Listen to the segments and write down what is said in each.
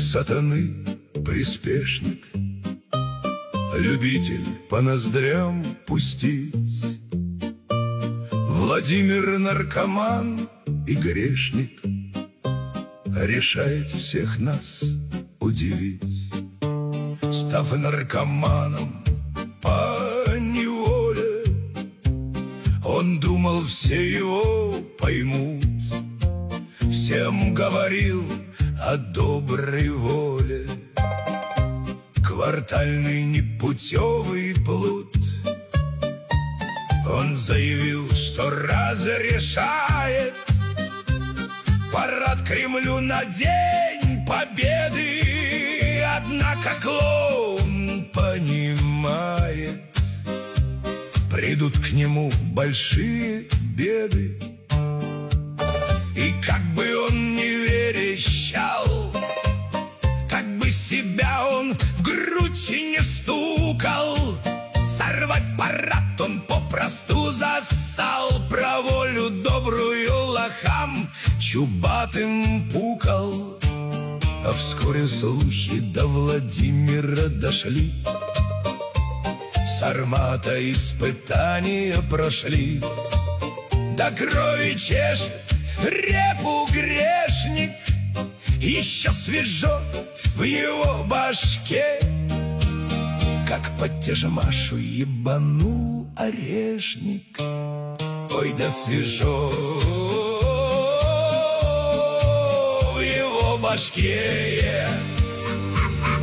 сатаны приспешник, любитель по ноздрям пустить. Владимир наркоман и грешник, решает всех нас удивить. Став наркоманом по неволе, он думал, все его поймут. Всем говорил о доброй воле, квартальный непутевый плут. Он заявил, что разрешает парад Кремлю на День Победы. Однако клоун понимает, придут к нему большие беды. И как бы он ни верещал, как бы себя он в грудь не стукал, сорвать парад он попросту засал. Про волю добрую лохам чубатым пукал. А вскоре слухи до Владимира дошли, Сармата испытания прошли. До крови чешет репу грешник, еще свежо в его башке, как под тяжмашу ебанул орешник. Ой, да свежо в его башке,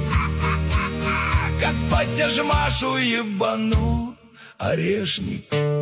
как под тяжмашу ебанул орешник.